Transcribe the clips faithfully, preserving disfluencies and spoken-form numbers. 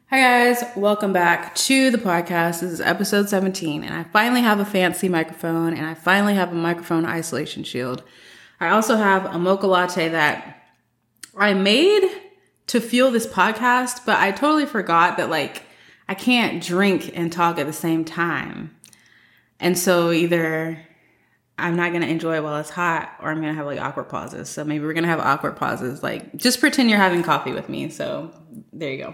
Hi guys, welcome back to the podcast. This is episode seventeen, and I finally have a fancy microphone, and I finally have a microphone isolation shield. I also have a mocha latte that I made to fuel this podcast, but I totally forgot that like I can't drink and talk at the same time. And so either I'm not going to enjoy it while it's hot, or I'm going to have like awkward pauses. So maybe we're going to have awkward pauses. Like just pretend you're having coffee with me. So there you go.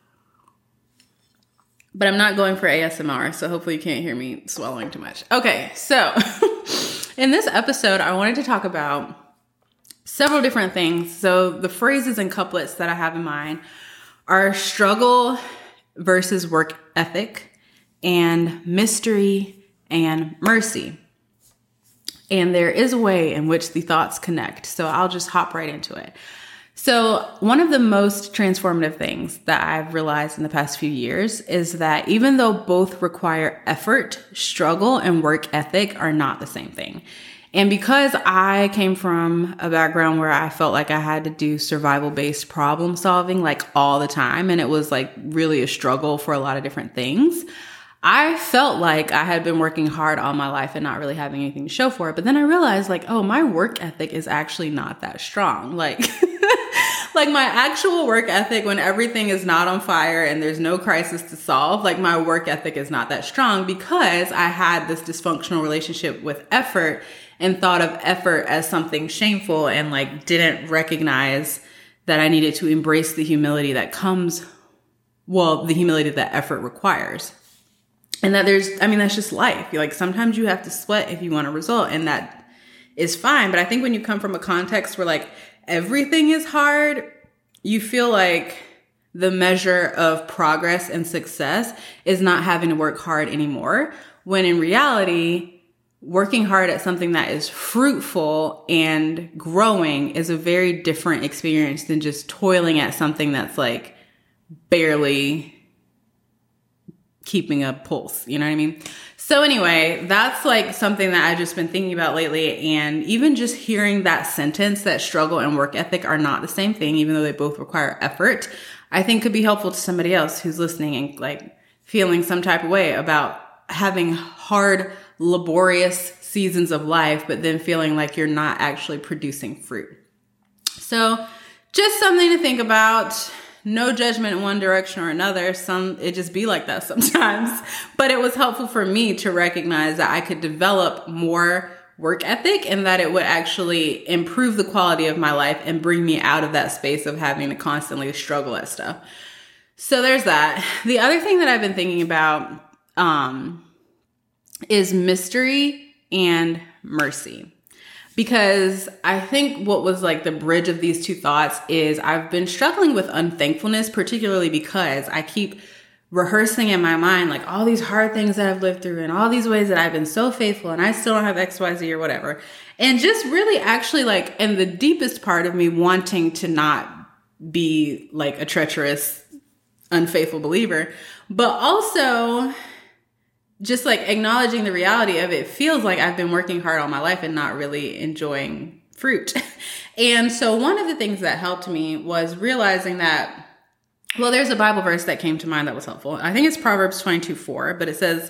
But I'm not going for A S M R, so hopefully you can't hear me swallowing too much. Okay, so in this episode, I wanted to talk about several different things. So the phrases and couplets that I have in mind are struggle versus work ethic, and mystery and mercy. And there is a way in which the thoughts connect. So I'll just hop right into it. So one of the most transformative things that I've realized in the past few years is that even though both require effort, struggle and work ethic are not the same thing. And because I came from a background where I felt like I had to do survival-based problem solving like all the time, and it was like really a struggle for a lot of different things, I felt like I had been working hard all my life and not really having anything to show for it. But then I realized like, oh, my work ethic is actually not that strong. Like, like my actual work ethic when everything is not on fire and there's no crisis to solve, like my work ethic is not that strong because I had this dysfunctional relationship with effort and thought of effort as something shameful and like didn't recognize that I needed to embrace the humility that comes, well, the humility that effort requires. And that there's, I mean, that's just life. Like sometimes you have to sweat if you want a result, and that is fine. But I think when you come from a context where like everything is hard, you feel like the measure of progress and success is not having to work hard anymore. When in reality, working hard at something that is fruitful and growing is a very different experience than just toiling at something that's like barely keeping a pulse, you know what I mean? So anyway, that's like something that I've just been thinking about lately. And even just hearing that sentence that struggle and work ethic are not the same thing, even though they both require effort, I think could be helpful to somebody else who's listening and like feeling some type of way about having hard, laborious seasons of life, but then feeling like you're not actually producing fruit. So just something to think about. No judgment in one direction or another. Some, it just be like that sometimes. But it was helpful for me to recognize that I could develop more work ethic and that it would actually improve the quality of my life and bring me out of that space of having to constantly struggle at stuff. So there's that. The other thing that I've been thinking about um, is mystery and mercy. Because I think what was like the bridge of these two thoughts is I've been struggling with unthankfulness, particularly because I keep rehearsing in my mind like all these hard things that I've lived through and all these ways that I've been so faithful and I still don't have X Y Z or whatever. And just really actually like in the deepest part of me wanting to not be like a treacherous, unfaithful believer, but also just like acknowledging the reality of it feels like I've been working hard all my life and not really enjoying fruit. And so one of the things that helped me was realizing that, well, there's a Bible verse that came to mind that was helpful. I think it's Proverbs twenty-two four, but it says,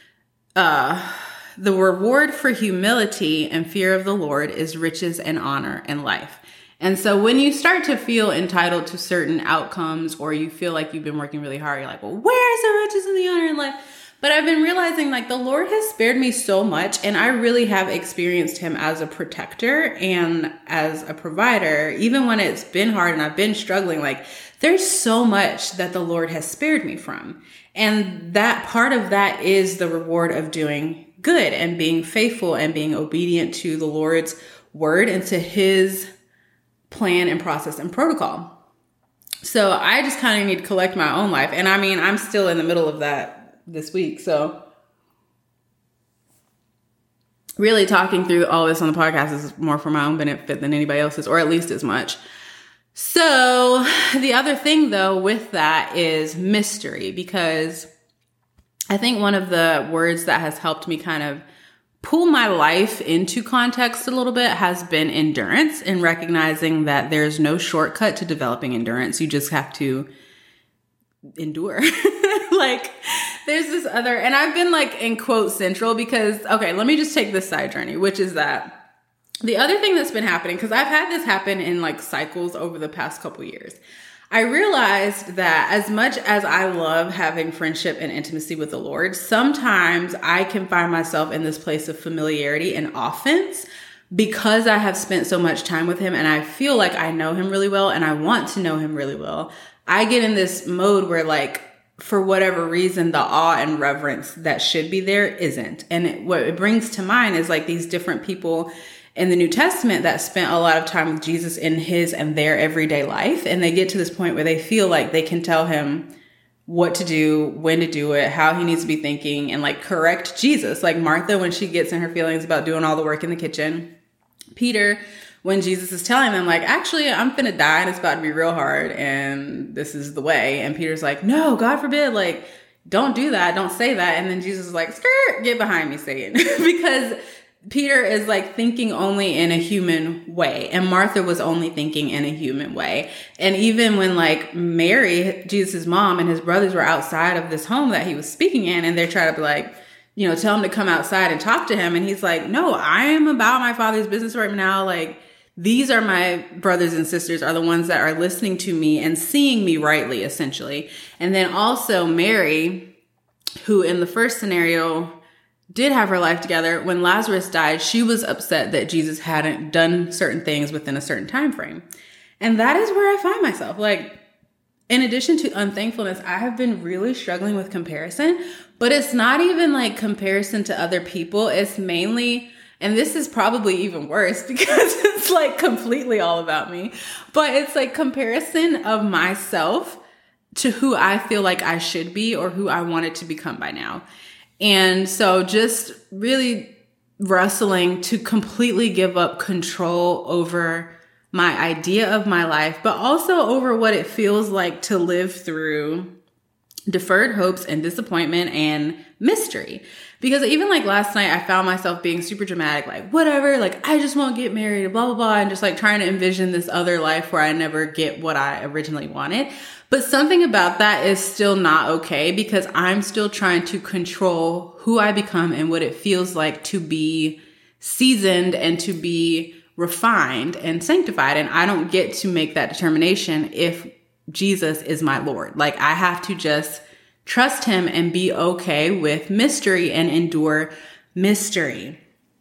uh, the reward for humility and fear of the Lord is riches and honor and life. And so when you start to feel entitled to certain outcomes, or you feel like you've been working really hard, you're like, well, where's the riches and the honor and life? But I've been realizing like the Lord has spared me so much, and I really have experienced him as a protector and as a provider. Even when it's been hard and I've been struggling, like there's so much that the Lord has spared me from. And that part of that is the reward of doing good and being faithful and being obedient to the Lord's word and to his plan and process and protocol. So I just kind of need to collect my own life. And I mean, I'm still in the middle of that this week. So really talking through all this on the podcast is more for my own benefit than anybody else's, or at least as much. So the other thing though with that is mystery, because I think one of the words that has helped me kind of pull my life into context a little bit has been endurance, and recognizing that there's no shortcut to developing endurance. You just have to endure. Like there's this other, and I've been like in quote central because, okay, let me just take this side journey, which is that the other thing that's been happening, because I've had this happen in like cycles over the past couple years. I realized that as much as I love having friendship and intimacy with the Lord, sometimes I can find myself in this place of familiarity and offense because I have spent so much time with him and I feel like I know him really well and I want to know him really well. I get in this mode where like, for whatever reason, the awe and reverence that should be there isn't. And it, what it brings to mind is like these different people in the New Testament that spent a lot of time with Jesus in his and their everyday life. And they get to this point where they feel like they can tell him what to do, when to do it, how he needs to be thinking, and like correct Jesus. Like Martha, when she gets in her feelings about doing all the work in the kitchen. Peter, when Jesus is telling them like, actually, I'm finna die and it's about to be real hard and this is the way. And Peter's like, no, God forbid, like, don't do that. Don't say that. And then Jesus is like, skirt, get behind me, Satan. Because Peter is like thinking only in a human way. And Martha was only thinking in a human way. And even when like Mary, Jesus' mom, and his brothers were outside of this home that he was speaking in, and they're trying to be like, you know, tell him to come outside and talk to him. And he's like, no, I am about my Father's business right now. Like, these are my brothers and sisters are the ones that are listening to me and seeing me rightly, essentially. And then also Mary, who in the first scenario did have her life together. When Lazarus died, she was upset that Jesus hadn't done certain things within a certain time frame. And that is where I find myself. Like, in addition to unthankfulness, I have been really struggling with comparison, but it's not even like comparison to other people. It's mainly, and this is probably even worse because it's like completely all about me, but it's like comparison of myself to who I feel like I should be or who I wanted to become by now. And so just really wrestling to completely give up control over my idea of my life, but also over what it feels like to live through deferred hopes and disappointment and mystery. Because even like last night, I found myself being super dramatic, like whatever, like I just won't get married, blah, blah, blah. And just like trying to envision this other life where I never get what I originally wanted. But something about that is still not okay because I'm still trying to control who I become and what it feels like to be seasoned and to be refined and sanctified. And I don't get to make that determination if Jesus is my Lord. Like I have to just trust him and be okay with mystery and endure mystery.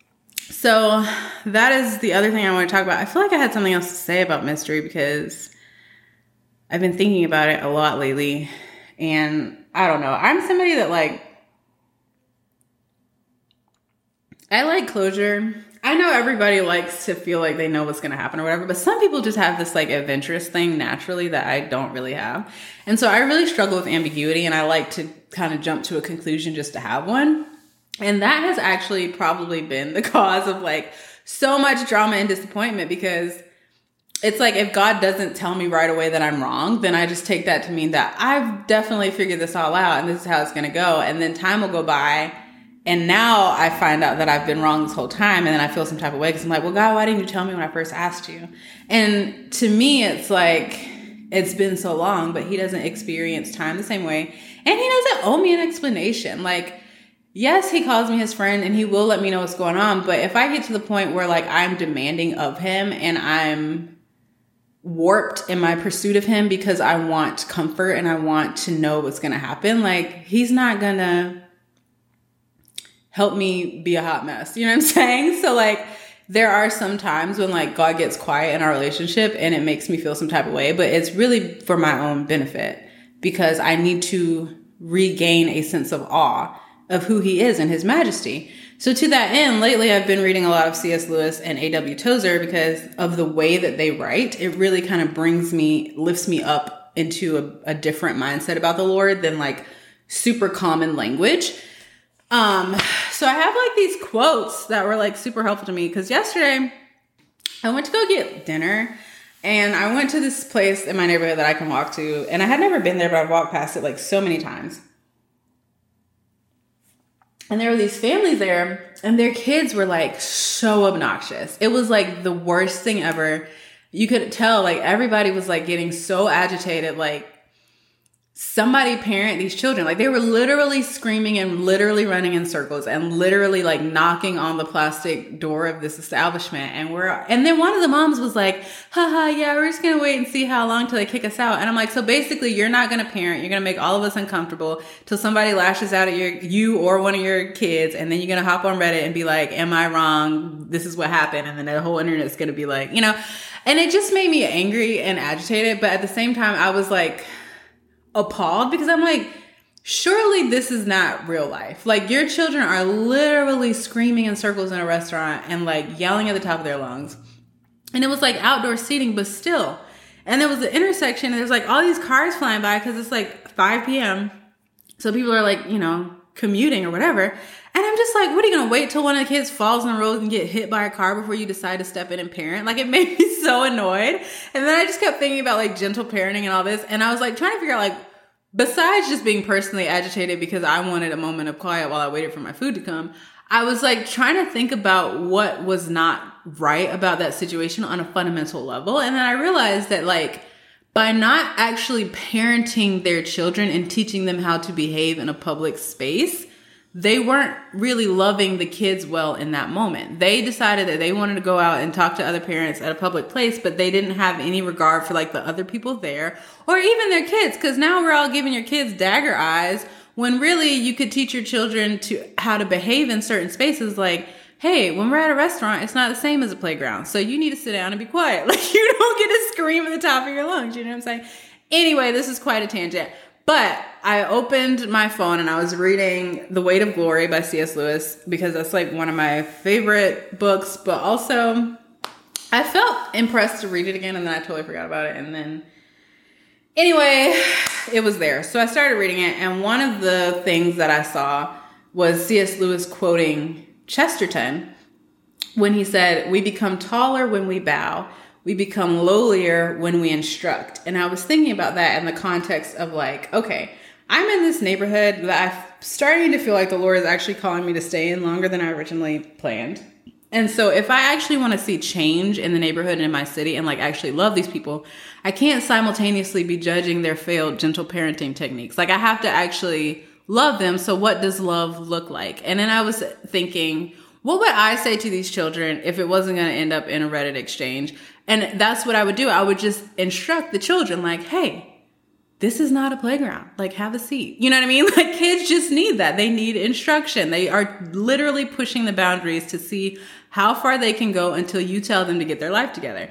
So that is the other thing I want to talk about. I feel like I had something else to say about mystery because I've been thinking about it a lot lately. And I don't know. I'm somebody that like, I like closure. I know everybody likes to feel like they know what's going to happen or whatever, but some people just have this like adventurous thing naturally that I don't really have. And so I really struggle with ambiguity and I like to kind of jump to a conclusion just to have one. And that has actually probably been the cause of like so much drama and disappointment because it's like if God doesn't tell me right away that I'm wrong, then I just take that to mean that I've definitely figured this all out and this is how it's going to go. And then time will go by. And now I find out that I've been wrong this whole time. And then I feel some type of way because I'm like, well, God, why didn't you tell me when I first asked you? And to me, it's like, it's been so long, but he doesn't experience time the same way. And he doesn't owe me an explanation. Like, yes, he calls me his friend and he will let me know what's going on. But if I get to the point where like I'm demanding of him and I'm warped in my pursuit of him because I want comfort and I want to know what's going to happen, like he's not going to help me be a hot mess. You know what I'm saying? So like there are some times when like God gets quiet in our relationship and it makes me feel some type of way, but it's really for my own benefit because I need to regain a sense of awe of who he is and his majesty. So to that end, lately I've been reading a lot of C S Lewis and A W Tozer because of the way that they write. It really kind of brings me, lifts me up into a, a different mindset about the Lord than like super common language. Um, so I have like these quotes that were like super helpful to me because yesterday I went to go get dinner and I went to this place in my neighborhood that I can walk to and I had never been there, but I've walked past it like so many times. And there were these families there and their kids were like so obnoxious. It was like the worst thing ever. You could tell like everybody was like getting so agitated, like somebody parent these children. Like they were literally screaming and literally running in circles and literally like knocking on the plastic door of this establishment. And we're, and then one of the moms was like, haha, yeah, we're just going to wait and see how long till they kick us out. And I'm like, so basically you're not going to parent. You're going to make all of us uncomfortable till somebody lashes out at your, you or one of your kids. And then you're going to hop on Reddit and be like, am I wrong? This is what happened. And then the whole internet's going to be like, you know, and it just made me angry and agitated. But at the same time, I was like, appalled because I'm like, surely this is not real life. Like your children are literally screaming in circles in a restaurant and like yelling at the top of their lungs. And it was like outdoor seating, but still. And there was an intersection and there's like all these cars flying by because it's like five p.m. So people are like, you know, commuting or whatever. And I'm just like, what are you going to wait till one of the kids falls in the road and get hit by a car before you decide to step in and parent? Like it made me so annoyed. And then I just kept thinking about like gentle parenting and all this. And I was like trying to figure out like, besides just being personally agitated because I wanted a moment of quiet while I waited for my food to come, I was like trying to think about what was not right about that situation on a fundamental level. And then I realized that like by not actually parenting their children and teaching them how to behave in a public space, they weren't really loving the kids well in that moment. They decided that they wanted to go out and talk to other parents at a public place, but they didn't have any regard for like the other people there or even their kids. Cause now we're all giving your kids dagger eyes when really you could teach your children to how to behave in certain spaces. Like, hey, when we're at a restaurant, it's not the same as a playground. So you need to sit down and be quiet. Like you don't get to scream at the top of your lungs. You know what I'm saying? Anyway, this is quite a tangent. But I opened my phone and I was reading The Weight of Glory by C S Lewis because that's like one of my favorite books. But also I felt impressed to read it again and then I totally forgot about it. And then anyway, it was there. So I started reading it. And one of the things that I saw was C S Lewis quoting Chesterton when he said, "We become taller when we bow. We become lowlier when we instruct." And I was thinking about that in the context of like, okay, I'm in this neighborhood that I'm starting to feel like the Lord is actually calling me to stay in longer than I originally planned. And so if I actually want to see change in the neighborhood and in my city and like actually love these people, I can't simultaneously be judging their failed gentle parenting techniques. Like I have to actually love them. So what does love look like? And then I was thinking, what would I say to these children if it wasn't going to end up in a Reddit exchange? And that's what I would do. I would just instruct the children like, hey, this is not a playground. Like, have a seat. You know what I mean? Like, kids just need that. They need instruction. They are literally pushing the boundaries to see how far they can go until you tell them to get their life together.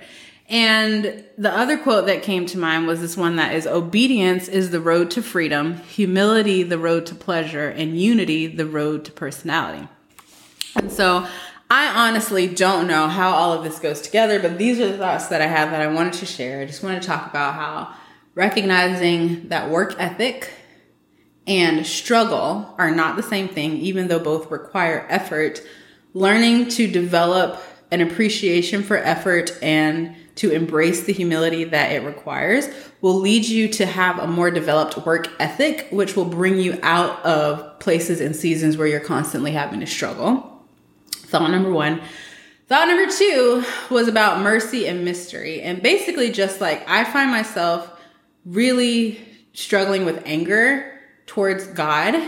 And the other quote that came to mind was this one that is, "Obedience is the road to freedom, humility the road to pleasure, and unity the road to personality." And so I honestly don't know how all of this goes together, but these are the thoughts that I have that I wanted to share. I just want to talk about how recognizing that work ethic and struggle are not the same thing, even though both require effort. Learning to develop an appreciation for effort and to embrace the humility that it requires will lead you to have a more developed work ethic, which will bring you out of places and seasons where you're constantly having to struggle. Thought number one. Thought number two was about mercy and mystery. And basically just like I find myself really struggling with anger towards God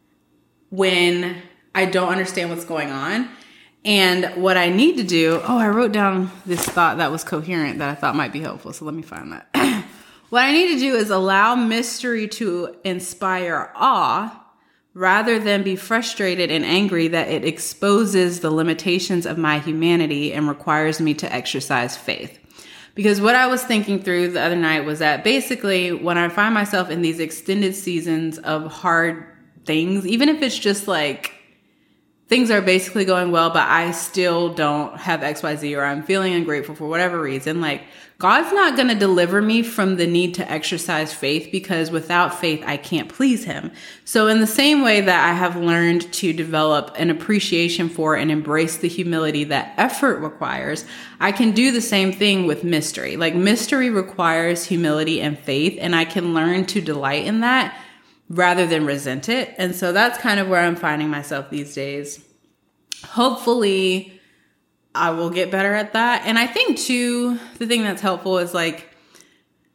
when I don't understand what's going on. And what I need to do, oh, I wrote down this thought that was coherent that I thought might be helpful. So let me find that. What I need to do is allow mystery to inspire awe rather than be frustrated and angry that it exposes the limitations of my humanity and requires me to exercise faith. Because what I was thinking through the other night was that basically when I find myself in these extended seasons of hard things, even if it's just like things are basically going well, but I still don't have X Y Z or I'm feeling ungrateful for whatever reason, like God's not going to deliver me from the need to exercise faith because without faith, I can't please him. So in the same way that I have learned to develop an appreciation for and embrace the humility that effort requires, I can do the same thing with mystery. Like mystery requires humility and faith, and I can learn to delight in that rather than resent it. And so that's kind of where I'm finding myself these days. Hopefully I will get better at that. And I think too, the thing that's helpful is like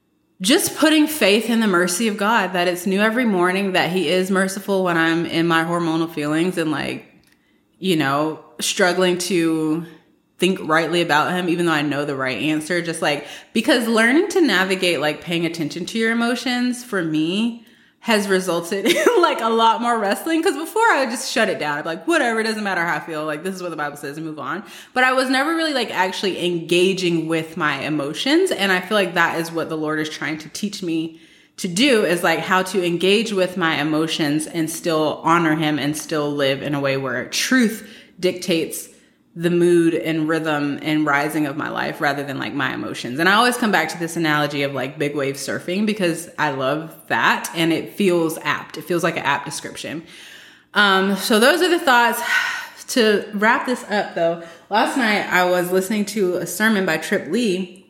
just putting faith in the mercy of God, that it's new every morning, that he is merciful when I'm in my hormonal feelings and like, you know, struggling to think rightly about him, even though I know the right answer. Just like, because learning to navigate, like paying attention to your emotions for me has resulted in like a lot more wrestling. Because before I would just shut it down. I'd be like, whatever, it doesn't matter how I feel. Like, this is what the Bible says and move on. But I was never really like actually engaging with my emotions. And I feel like that is what the Lord is trying to teach me to do, is like how to engage with my emotions and still honor him and still live in a way where truth dictates the mood and rhythm and rising of my life rather than like my emotions. And I always come back to this analogy of like big wave surfing because I love that and it feels apt. It feels like an apt description. Um, so those are the thoughts. To wrap this up though, last night I was listening to a sermon by Trip Lee,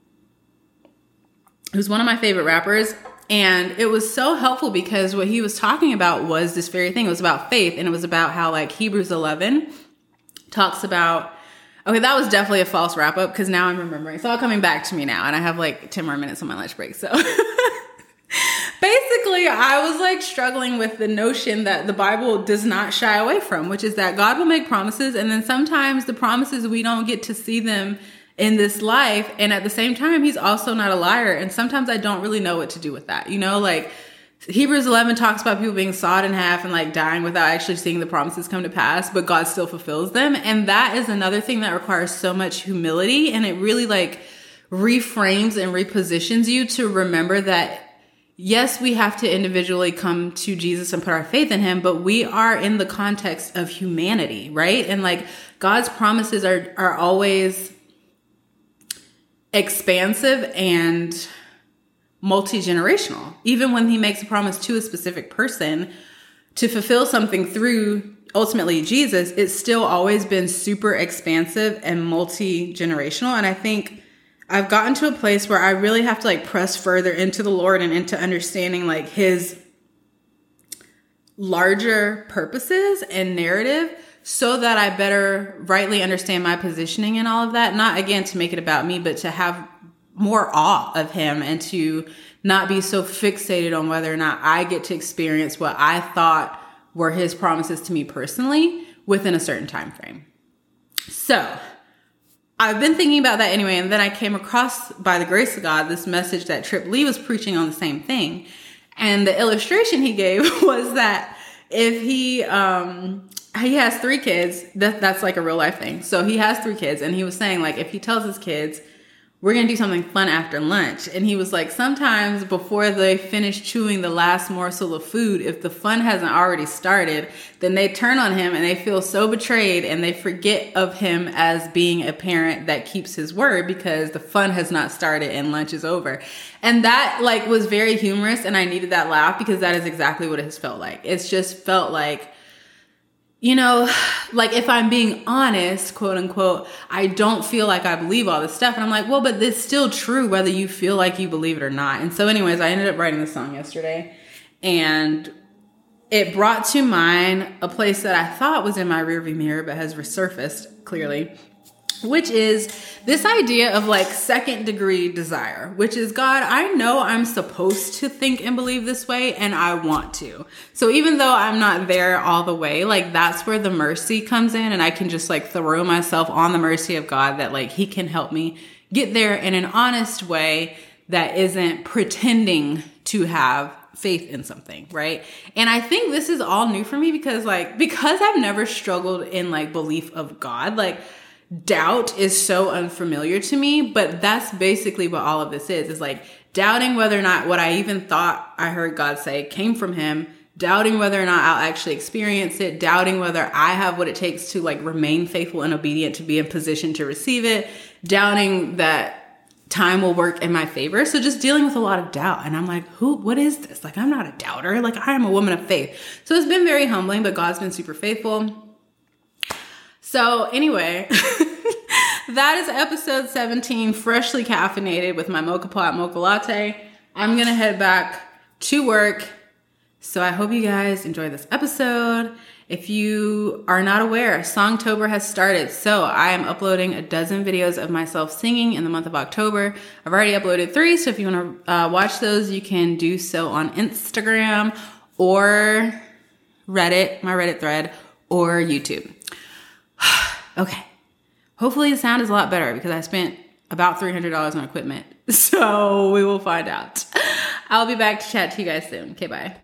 who's one of my favorite rappers. And it was so helpful because what he was talking about was this very thing. It was about faith, and it was about how like Hebrews eleven talks about, okay, that was definitely a false wrap up because now I'm remembering. It's all coming back to me now, and I have like ten more minutes on my lunch break. So basically, I was like struggling with the notion that the Bible does not shy away from, which is that God will make promises, and then sometimes the promises, we don't get to see them in this life. And at the same time, he's also not a liar. And sometimes I don't really know what to do with that. You know, like Hebrews eleven talks about people being sawed in half and like dying without actually seeing the promises come to pass, but God still fulfills them. And that is another thing that requires so much humility. And it really like reframes and repositions you to remember that, yes, we have to individually come to Jesus and put our faith in him, but we are in the context of humanity, right? And like God's promises are, are always expansive and multi-generational. Even when he makes a promise to a specific person to fulfill something through ultimately Jesus, it's still always been super expansive and multi-generational. And I think I've gotten to a place where I really have to like press further into the Lord and into understanding like his larger purposes and narrative, so that I better rightly understand my positioning and all of that. Not again to make it about me, but to have more awe of him and to not be so fixated on whether or not I get to experience what I thought were his promises to me personally within a certain time frame. So I've been thinking about that anyway. And then I came across, by the grace of God, this message that Trip Lee was preaching on the same thing. And the illustration he gave was that if he, um, he has three kids, that that's like a real life thing. So he has three kids, and he was saying like, if he tells his kids, we're going to do something fun after lunch. And he was like, sometimes before they finish chewing the last morsel of food, if the fun hasn't already started, then they turn on him and they feel so betrayed and they forget of him as being a parent that keeps his word because the fun has not started and lunch is over. And that like was very humorous. And I needed that laugh because that is exactly what it has felt like. It's just felt like, you know, like if I'm being honest, quote unquote, I don't feel like I believe all this stuff. And I'm like, well, but it's still true whether you feel like you believe it or not. And so anyways, I ended up writing this song yesterday, and it brought to mind a place that I thought was in my rearview mirror, but has resurfaced clearly, which is this idea of like second degree desire, which is, God, I know I'm supposed to think and believe this way, and I want to. So even though I'm not there all the way, like that's where the mercy comes in, and I can just like throw myself on the mercy of God that like he can help me get there in an honest way that isn't pretending to have faith in something, right? And I think this is all new for me because like, because I've never struggled in like belief of God, like doubt is so unfamiliar to me, but that's basically what all of this is, is like doubting whether or not what I even thought I heard God say came from him, doubting whether or not I'll actually experience it, doubting whether I have what it takes to like remain faithful and obedient to be in position to receive it, doubting that time will work in my favor. So just dealing with a lot of doubt. And I'm like, who, what is this? Like, I'm not a doubter. Like, I am a woman of faith. So it's been very humbling, but God's been super faithful. So anyway, that is episode seventeen, freshly caffeinated with my mocha pot mocha latte. I'm going to head back to work. So I hope you guys enjoy this episode. If you are not aware, Songtober has started. So I am uploading a dozen videos of myself singing in the month of October. I've already uploaded three. So if you want to uh, watch those, you can do so on Instagram or Reddit, my Reddit thread, or YouTube. Okay. Hopefully the sound is a lot better because I spent about three hundred dollars on equipment. So we will find out. I'll be back to chat to you guys soon. Okay, bye.